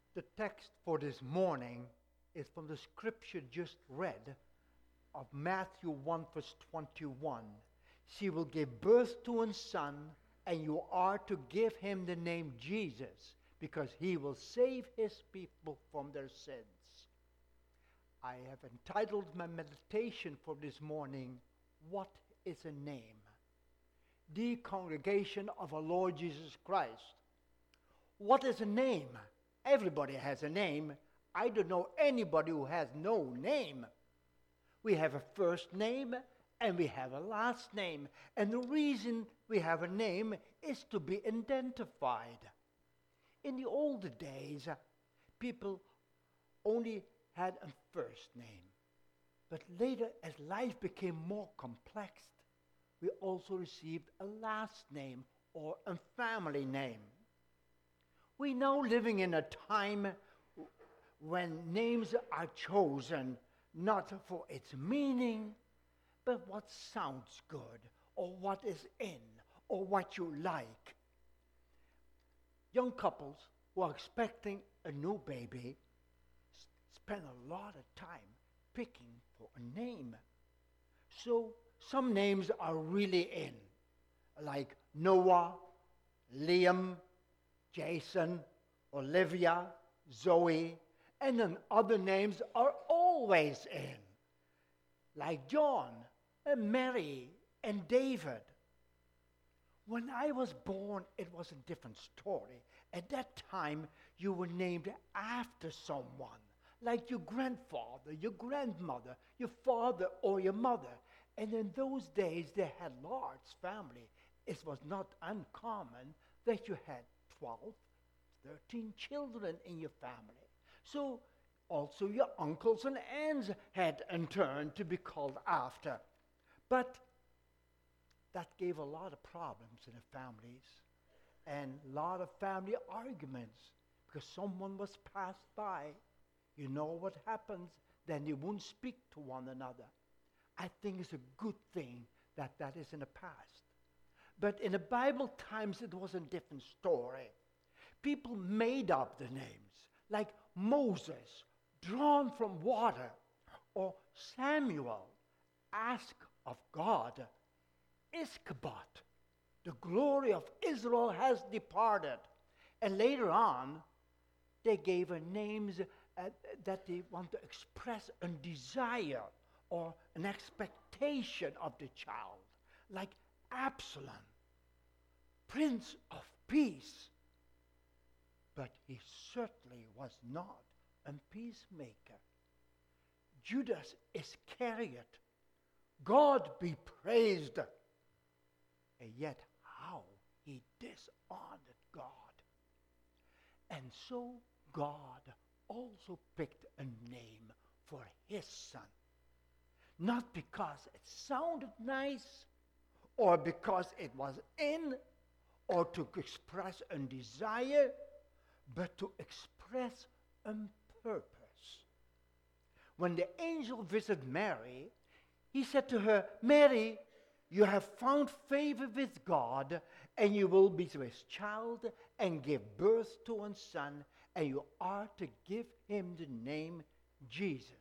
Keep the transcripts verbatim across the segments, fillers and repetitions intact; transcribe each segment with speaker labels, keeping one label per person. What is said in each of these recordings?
Speaker 1: The text for this morning is from the scripture just read of Matthew one verse twenty-one. She will give birth to a son, and you are to give him the name Jesus, because he will save his people from their sins. I have entitled my meditation for this morning, What is a Name? The congregation of our Lord Jesus Christ. What is a name? Everybody has a name. I don't know anybody who has no name. We have a first name and we have a last name. And the reason we have a name is to be identified. In the older days, uh, people only had a first name. But later, as life became more complex, we also received a last name or a family name. We now living in a time when names are chosen not for its meaning, but what sounds good, or what is in, or what you like. Young couples who are expecting a new baby s- spend a lot of time picking for a name. So some names are really in, like Noah, Liam, Jason, Olivia, Zoe, and then other names are always in, like John, and Mary, and David. When I was born, it was a different story. At that time, you were named after someone, like your grandfather, your grandmother, your father, or your mother. And in those days, they had large family. It was not uncommon that you had twelve, thirteen children in your family. So also your uncles and aunts had in turn to be called after. But that gave a lot of problems in the families and a lot of family arguments because someone was passed by. You know what happens, then they won't speak to one another. I think it's a good thing that that is in the past. But in the Bible times, it was a different story. People made up the names, like Moses, drawn from water, or Samuel, asked of God, Ichabod, the glory of Israel has departed. And later on, they gave her names uh, that they want to express a desire or an expectation of the child, like Absalom, Prince of Peace. But he certainly was not a peacemaker. Judas Iscariot, God be praised. And yet how he dishonored God. And so God also picked a name for his son. Not because it sounded nice, or because it was in, or to express a desire, but to express a purpose. When the angel visited Mary, he said to her, Mary, you have found favor with God, and you will be his child and give birth to a son, and you are to give him the name Jesus.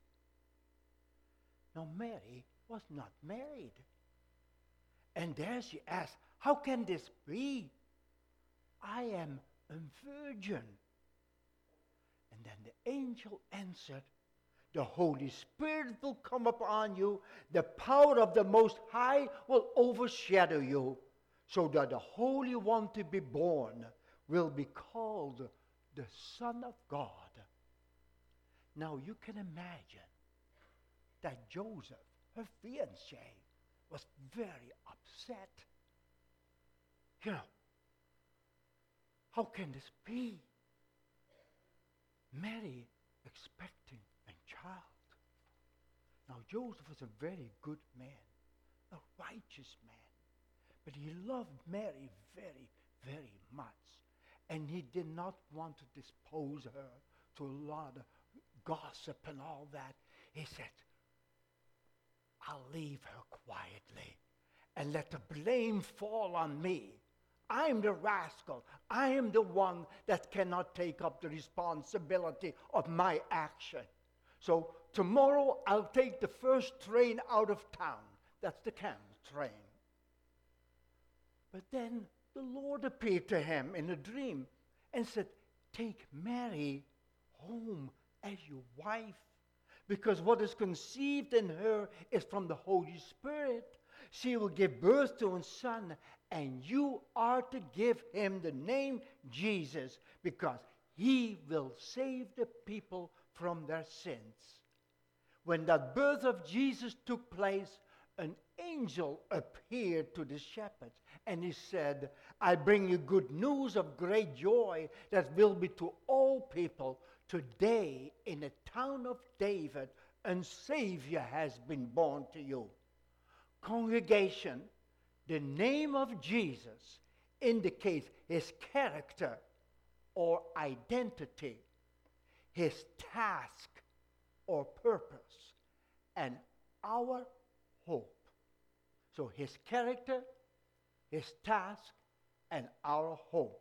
Speaker 1: Now Mary was not married. And there she asked, how can this be? I am a virgin. And then the angel answered, the Holy Spirit will come upon you. The power of the Most High will overshadow you, so that the Holy One to be born will be called the Son of God. Now you can imagine that Joseph, her fiancé, was very upset. You know, how can this be? Mary expecting a child. Now Joseph was a very good man, a righteous man, but he loved Mary very, very much. And he did not want to dispose her to a lot of gossip and all that. He said, I'll leave her quietly and let the blame fall on me. I am the rascal. I am the one that cannot take up the responsibility of my action. So tomorrow I'll take the first train out of town. That's the camel train. But then the Lord appeared to him in a dream and said, take Mary home as your wife, because what is conceived in her is from the Holy Spirit. She will give birth to a son, and you are to give him the name Jesus, because he will save the people from their sins. When that birth of Jesus took place, an angel appeared to the shepherds, and he said, I bring you good news of great joy that will be to all people. Today, in the town of David, a Savior has been born to you. Congregation, the name of Jesus indicates his character or identity, his task or purpose, and our hope. So his character, his task, and our hope.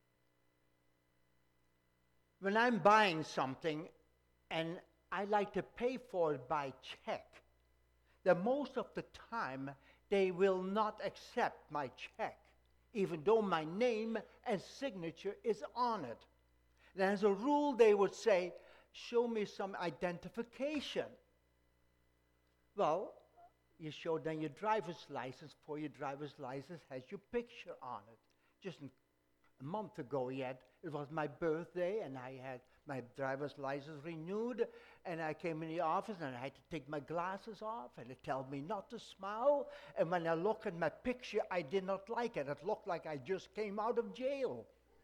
Speaker 1: When I'm buying something and I like to pay for it by check, then most of the time they will not accept my check, even though my name and signature is on it. Then as a rule, they would say, show me some identification. Well, you show them your driver's license. For your driver's license has your picture on it. Just a month ago yet, it was my birthday, and I had my driver's license renewed, and I came in the office, and I had to take my glasses off, and it told me not to smile, and when I looked at my picture, I did not like it. It looked like I just came out of jail.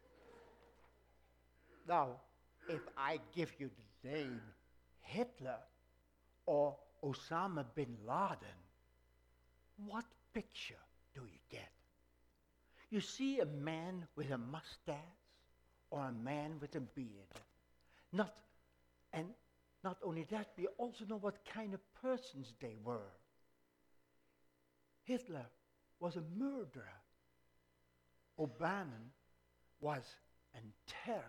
Speaker 1: Now, if I give you the name Hitler or Osama bin Laden, what picture do you get? You see a man with a mustache or a man with a beard. Not, and not only that, we also know what kind of persons they were. Hitler was a murderer. Obama was a terrorist.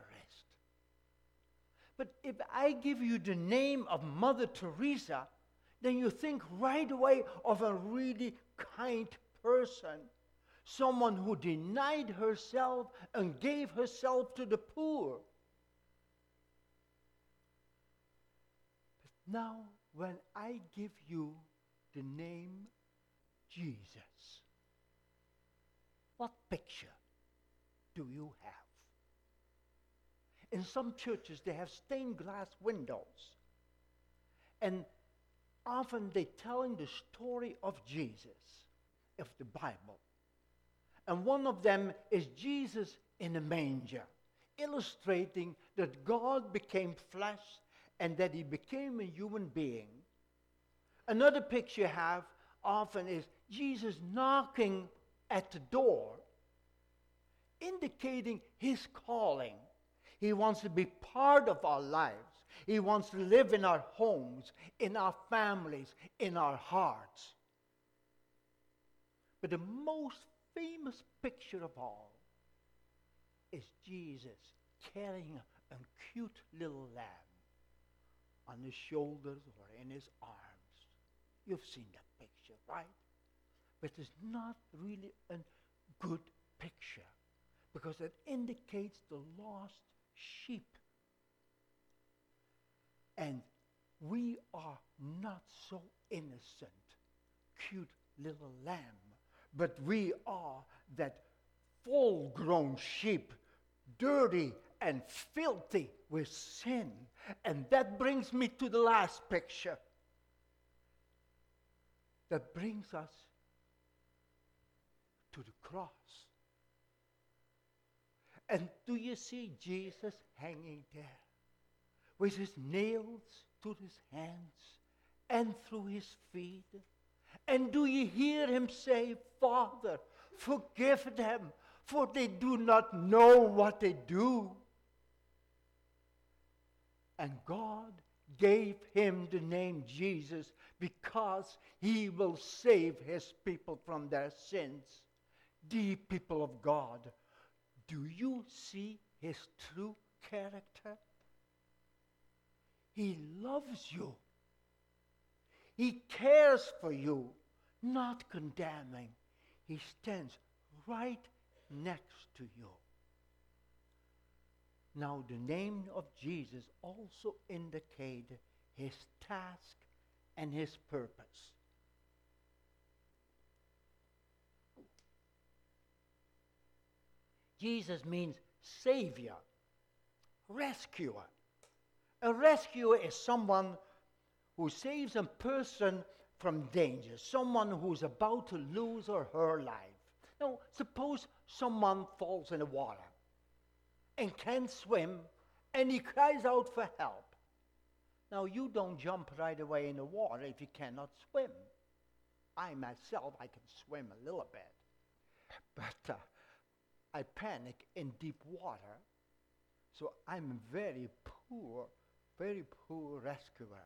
Speaker 1: But if I give you the name of Mother Teresa, then you think right away of a really kind person. Someone who denied herself and gave herself to the poor. But now, when I give you the name Jesus, what picture do you have? In some churches, they have stained glass windows. And often they're telling the story of Jesus, of the Bible. And one of them is Jesus in a manger, illustrating that God became flesh and that he became a human being. Another picture you have often is Jesus knocking at the door, indicating his calling. He wants to be part of our lives. He wants to live in our homes, in our families, in our hearts. But the most famous picture of all is Jesus carrying a cute little lamb on his shoulders or in his arms. You've seen that picture, right? But it's not really a good picture because it indicates the lost sheep. And we are not so innocent, cute little lamb, but we are that full-grown sheep, dirty and filthy with sin. And that brings me to the last picture. That brings us to the cross. And do you see Jesus hanging there with his nails to his hands and through his feet? And do you hear him say, Father, forgive them, for they do not know what they do? And God gave him the name Jesus because he will save his people from their sins. Dear people of God, do you see his true character? He loves you. He cares for you, not condemning. He stands right next to you. Now, the name of Jesus also indicates his task and his purpose. Jesus means savior, rescuer. A rescuer is someone who saves a person from danger, someone who's about to lose or her life. Now, suppose someone falls in the water and can't swim, and he cries out for help. Now, you don't jump right away in the water if you cannot swim. I myself, I can swim a little bit, but uh, I panic in deep water, so I'm a very poor, very poor rescuer.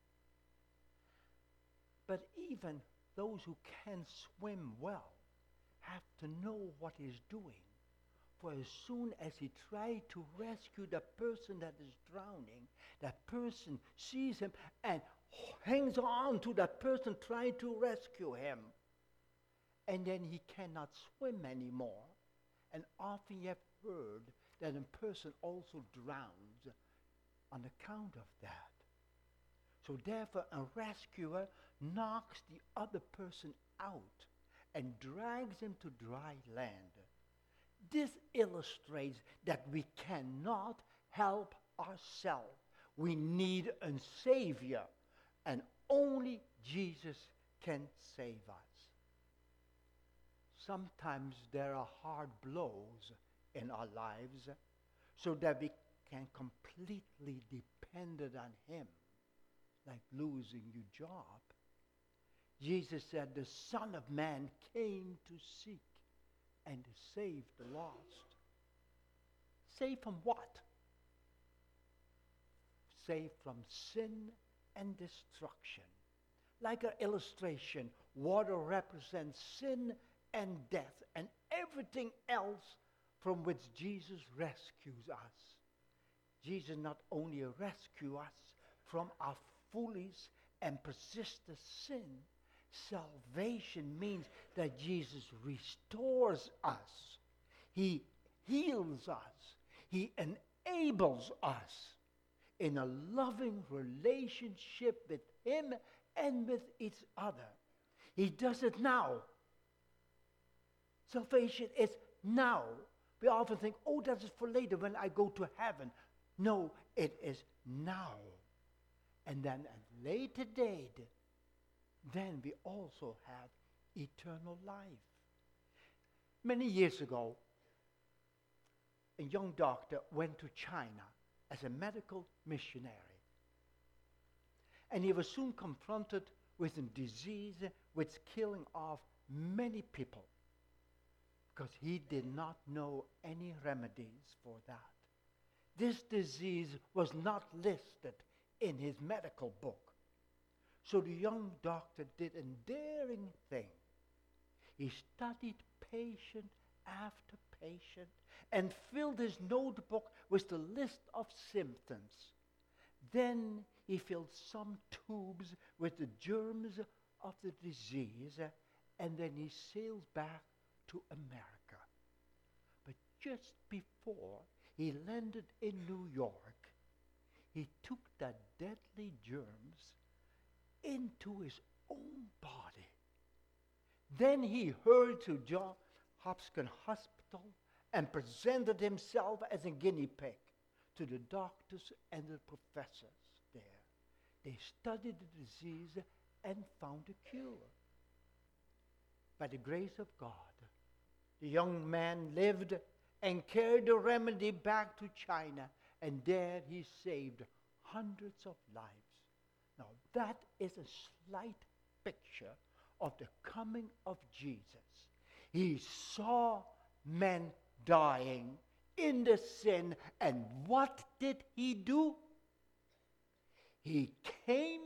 Speaker 1: But even those who can swim well have to know what he's doing. For as soon as he tries to rescue the person that is drowning, that person sees him and hangs on to that person trying to rescue him. And then he cannot swim anymore. And often you have heard that a person also drowns on account of that. So therefore a rescuer knocks the other person out and drags him to dry land. This illustrates that we cannot help ourselves. We need a Savior, and only Jesus can save us. Sometimes there are hard blows in our lives so that we can completely depend on him, like losing your job. Jesus said the Son of Man came to seek and to save the lost. Save from what? Save from sin and destruction. Like an illustration, water represents sin and death and everything else from which Jesus rescues us. Jesus not only rescues us from our foolish and persistent sin. Salvation means that Jesus restores us. He heals us. He enables us in a loving relationship with him and with each other. He does it now. Salvation is now. We often think, oh, that is for later when I go to heaven. No, it is now. And then at a later date, then we also have eternal life. Many years ago, a young doctor went to China as a medical missionary. And he was soon confronted with a disease which killing off many people because he did not know any remedies for that. This disease was not listed in his medical book. So the young doctor did a daring thing. He studied patient after patient and filled his notebook with the list of symptoms. Then he filled some tubes with the germs of the disease, and then he sailed back to America. But just before he landed in New York, he took the deadly germs into his own body. Then he hurried to Johns Hopkins Hospital and presented himself as a guinea pig to the doctors and the professors there. They studied the disease and found a cure. By the grace of God, the young man lived and carried the remedy back to China, and there he saved hundreds of lives. Now that is a slight picture of the coming of Jesus. He saw men dying in the sin, and what did he do? He came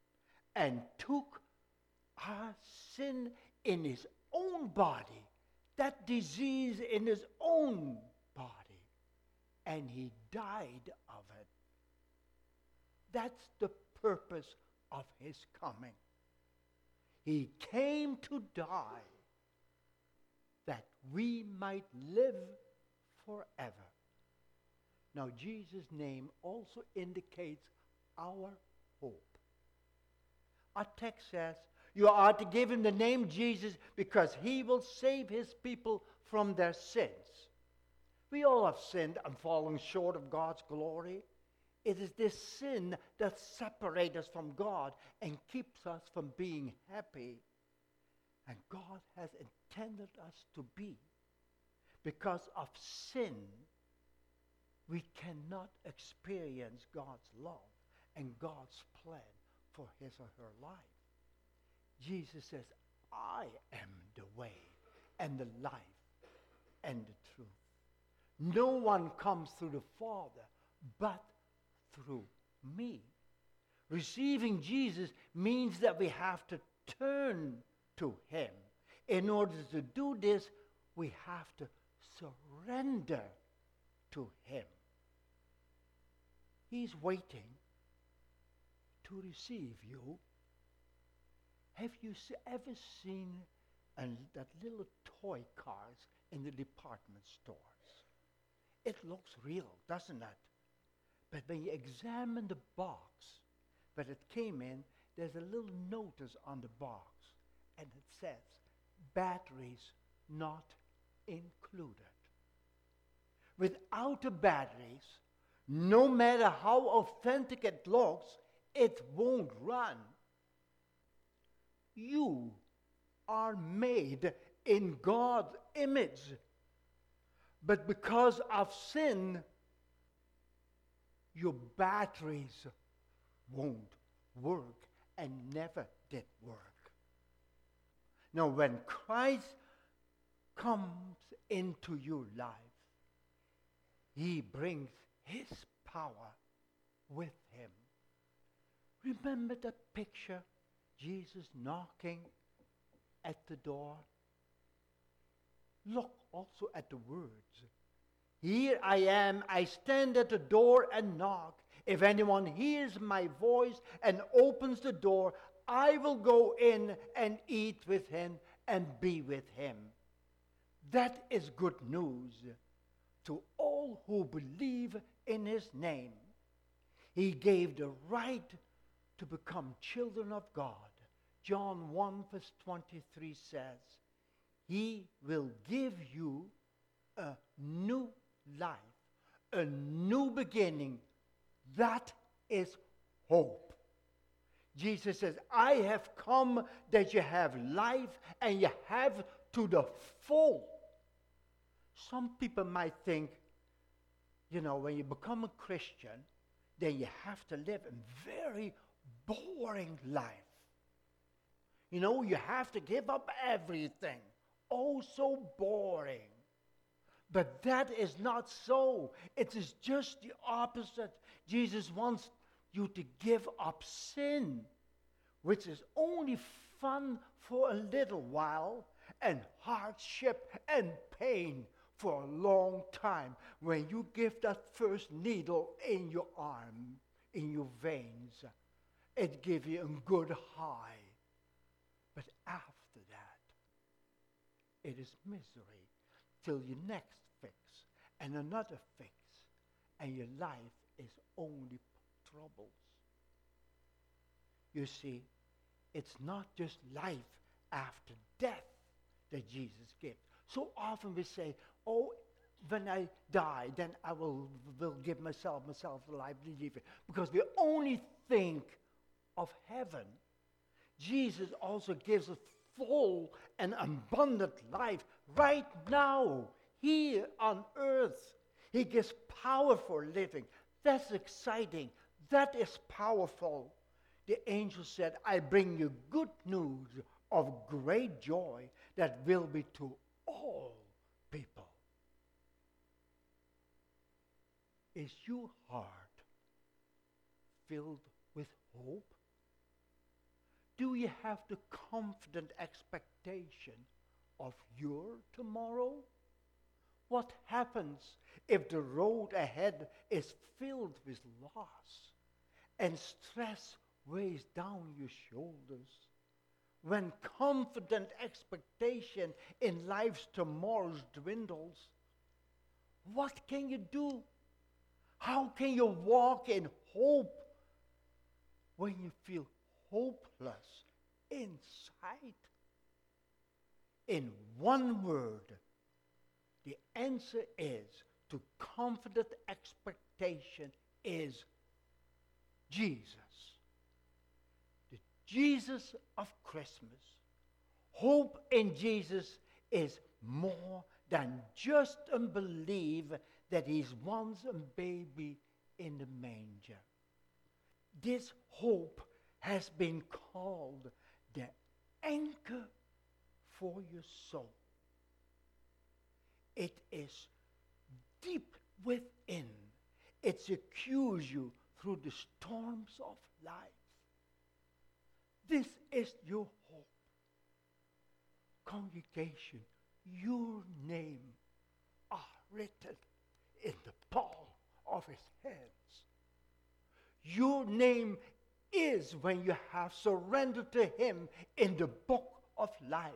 Speaker 1: and took our sin in his own body. that disease in his own body, and he died of it. That's the purpose of his coming. He came to die that we might live forever. Now, Jesus' name also indicates our hope. Our text says, you are to give him the name Jesus because he will save his people from their sins. We all have sinned and fallen short of God's glory. It is this sin that separates us from God and keeps us from being happy. And God has intended us to be. Because of sin, we cannot experience God's love and God's plan for his or her life. Jesus says, I am the way and the life and the truth. No one comes through the Father but through me. Receiving Jesus means that we have to turn to him. In order to do this, we have to surrender to him. He's waiting to receive you. Have you ever seen an, that little toy cars in the department stores? It looks real, doesn't it? But when you examine the box that it came in, there's a little notice on the box, and it says, batteries not included. Without the batteries, no matter how authentic it looks, it won't run. You are made in God's image. But because of sin, your batteries won't work and never did work. Now, when Christ comes into your life, he brings his power with him. Remember that picture? Jesus knocking at the door. Look also at the words. Here I am, I stand at the door and knock. If anyone hears my voice and opens the door, I will go in and eat with him and be with him. That is good news to all who believe in his name. He gave the right to become children of God. John one verse twenty-three says, he will give you a new life, a new beginning. That is hope. Jesus says, I have come that you have life and you have to the full. Some people might think, you know, when you become a Christian, then you have to live a very boring life. You know, you have to give up everything. Oh, so boring. But that is not so. It is just the opposite. Jesus wants you to give up sin, which is only fun for a little while, and hardship and pain for a long time. When you give that first needle in your arm, in your veins, it gives you a good high. But after that, it is misery till your next fix and another fix, and your life is only troubles. You see, it's not just life after death that Jesus gives. So often we say, oh, when I die, then I will, will give myself, myself the life to live it. Because we only think of heaven. Jesus also gives us full and abundant life right now, here on earth. He gives power for living. That's exciting. That is powerful. The angel said, I bring you good news of great joy that will be to all people. Is your heart filled with hope? Do you have the confident expectation of your tomorrow? What happens if the road ahead is filled with loss and stress weighs down your shoulders? When confident expectation in life's tomorrows dwindles, what can you do? How can you walk in hope when you feel hopeless inside? In one word, the answer is to confident expectation is Jesus. The Jesus of Christmas. Hope in Jesus is more than just a belief that he's once a baby in the manger. This hope has been called the anchor for your soul. It is deep within. It secures you through the storms of life. This is your hope. Congregation, your name are written in the palm of his hands. Your name is when you have surrendered to him in the book of lives.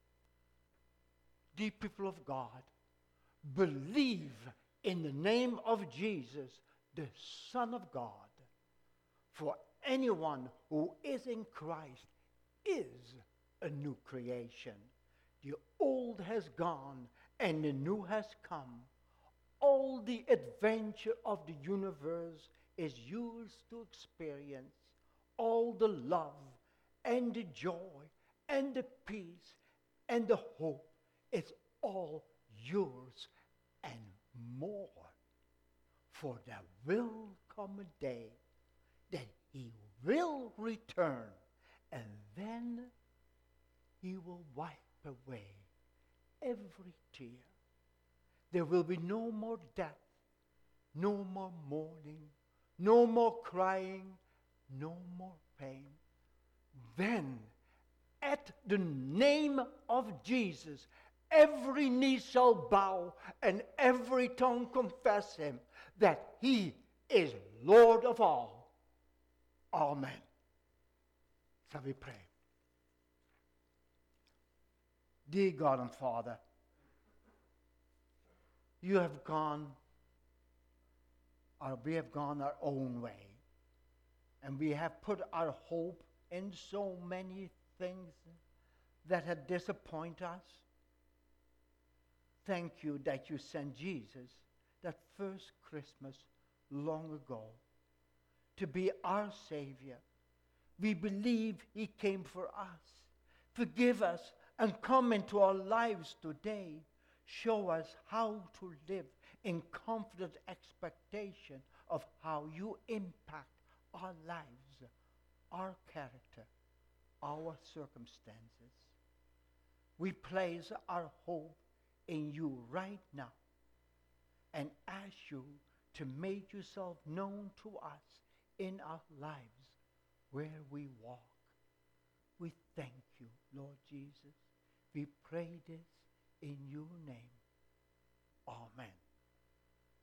Speaker 1: Dear people of God, believe in the name of Jesus, the Son of God. For anyone who is in Christ is a new creation. The old has gone and the new has come. All the adventure of the universe is yours to experience. All the love and the joy and the peace and the hope is all yours and more. For there will come a day that he will return, and then he will wipe away every tear. There will be no more death, no more mourning, no more crying, no more pain. Then, at the name of Jesus, every knee shall bow and every tongue confess him that he is Lord of all. Amen. Shall we pray? Dear God and Father, you have gone, or we have gone our own way, and we have put our hope in so many things that had disappointed us. Thank you that you sent Jesus that first Christmas long ago to be our Savior. We believe he came for us. Forgive us and come into our lives today. Show us how to live in confident expectation of how you impact our lives, our character, our circumstances. We place our hope in you right now and ask you to make yourself known to us in our lives where we walk. We thank you, Lord Jesus. We pray this in your name. Amen.